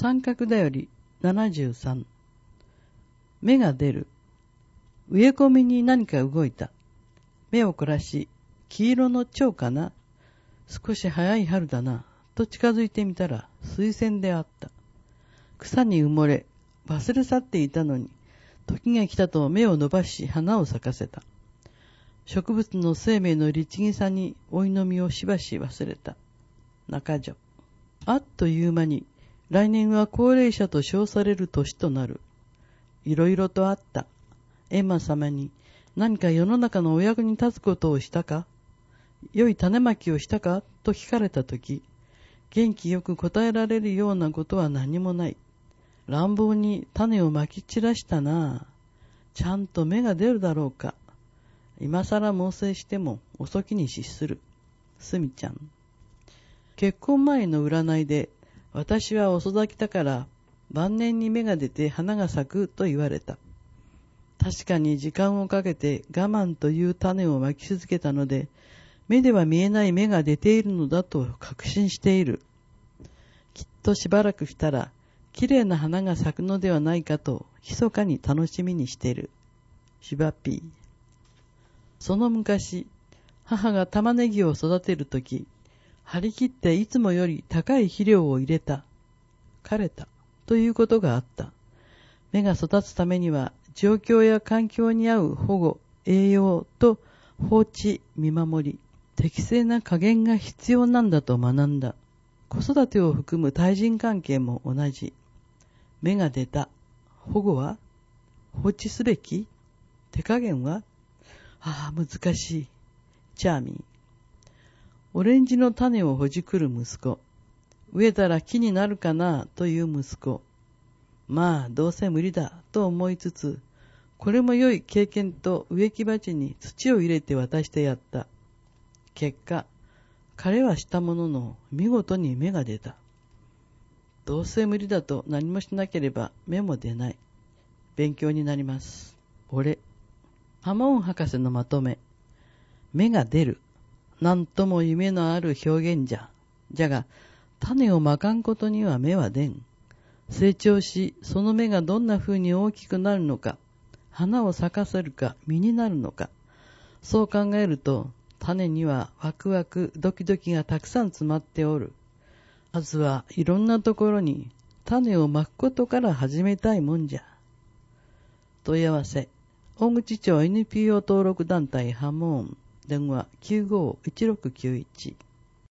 三角だより73。芽が出る。植え込みに何か動いた。目を凝らし、黄色の蝶かな。少し早い春だな。と近づいてみたら、水仙であった。草に埋もれ、忘れ去っていたのに、時が来たと芽を伸ばし、花を咲かせた。植物の生命の律儀さに、追いのみをしばし忘れた。中女。あっという間に、来年は高齢者と称される年となる。いろいろとあった。エンマ様に何か世の中のお役に立つことをしたか、良い種まきをしたかと聞かれたとき、元気よく答えられるようなことは何もない。乱暴に種をまき散らしたな。ちゃんと芽が出るだろうか。今さら猛省しても遅きに失する。すみちゃん。結婚前の占いで、私は遅咲きだから晩年に芽が出て花が咲くと言われた。確かに時間をかけて我慢という種をまき続けたので、目では見えない芽が出ているのだと確信している。きっとしばらくしたら、きれいな花が咲くのではないかと、密かに楽しみにしている。しばぴー。その昔、母が玉ねぎを育てるとき、張り切っていつもより高い肥料を入れた。枯れた。ということがあった。芽が育つためには、状況や環境に合う保護、栄養と放置、見守り、適正な加減が必要なんだと学んだ。子育てを含む対人関係も同じ。芽が出た。保護は？放置すべき？手加減は？難しい。チャーミー。オレンジの種をほじくる息子。植えたら木になるかなという息子。まあ、どうせ無理だと思いつつ、これも良い経験と植木鉢に土を入れて渡してやった。結果、彼はしたものの見事に芽が出た。どうせ無理だと何もしなければ芽も出ない。勉強になります。俺。ハモン博士のまとめ。芽が出る。なんとも夢のある表現じゃ。じゃが、種をまかんことには芽は出ん。成長し、その芽がどんな風に大きくなるのか、花を咲かせるか、実になるのか。そう考えると、種にはワクワク、ドキドキがたくさん詰まっておる。まずはいろんなところに種をまくことから始めたいもんじゃ。問い合わせ。大口町 NPO 登録団体ハモーン。電話 951691。